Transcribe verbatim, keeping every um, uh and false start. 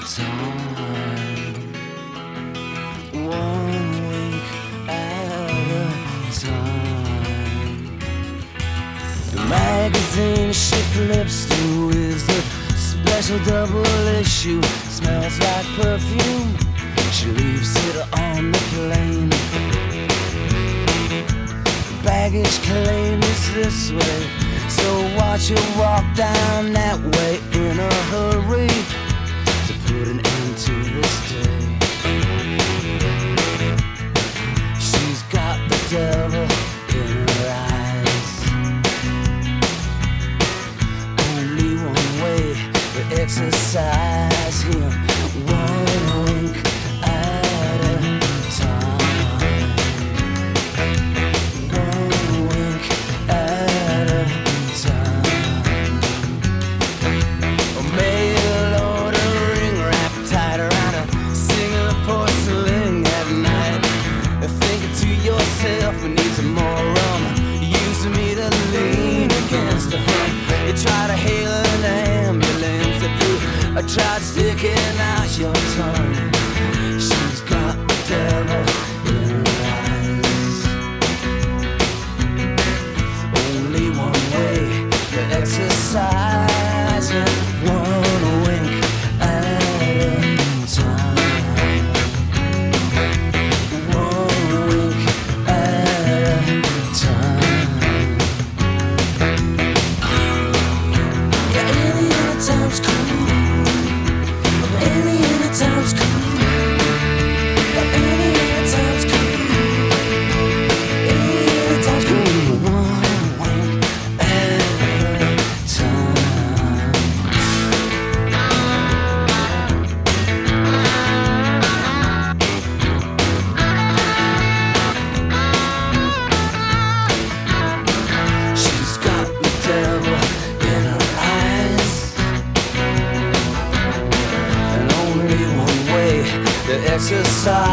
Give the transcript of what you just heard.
time. One wink at a time. The magazine she flips through is a special double issue. Smells like perfume. She leaves it on the plane. Baggage claim is this way, so watch her walk down that way in a hurry to put an end to this day. She's got the devil in her eyes. Only one way to exercise him. One wink at a time. One wink at a time. A mail order ring wrapped tight around a single porcelain at night. Thinking to yourself, we need some more rum. Using me to lean against the hump. You try to hail an ambulance if you I tried sticking out your tongue. She's got the devil in her eyes. Only one way to exercise it. One wink at a time. One wink at a time. Yeah, any other time's cool. Any other time's cool. Any other time's cool. Any other time's cool. One wink at a time. She's got the devil in her eyes. And only one way to exercise